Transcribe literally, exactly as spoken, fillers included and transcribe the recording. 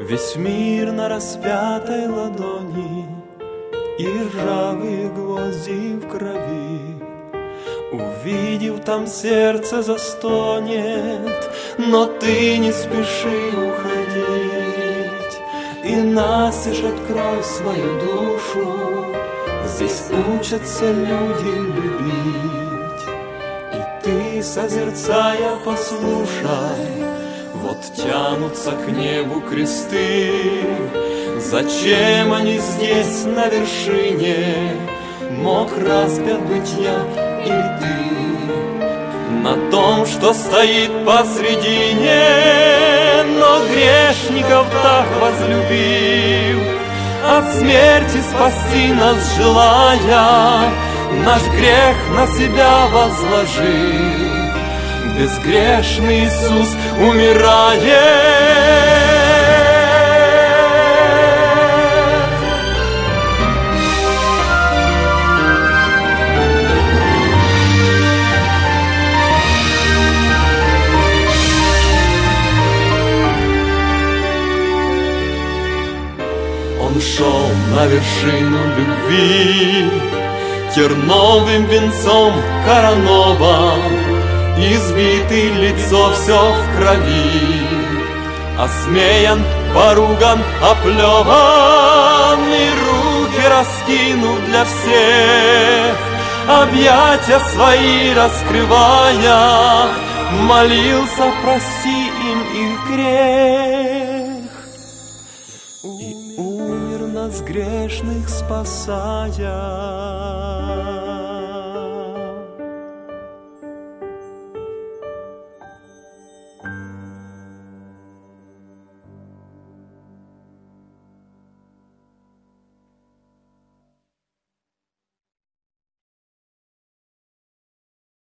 Весь мир на распятой ладони и ржавые гвозди в крови. Увидев, там сердце застонет, но ты не спеши уходить. И настежь открой свою душу, здесь учатся люди любить. И ты, созерцая, послушай, вот тянутся к небу кресты. Зачем они здесь на вершине? Мог распят быть я или ты? На том, что стоит посредине, но грешников так возлюбил, от смерти спасти нас желая, наш грех на себя возложил. Безгрешный Иисус умирает. Он шел на вершину любви, терновым венцом коронован, избитый, лицо все в крови, осмеян, поруган, оплеван, и руки раскинув для всех, объятия свои раскрывая, молился: прости им их грех. И умер нас грешных спасая.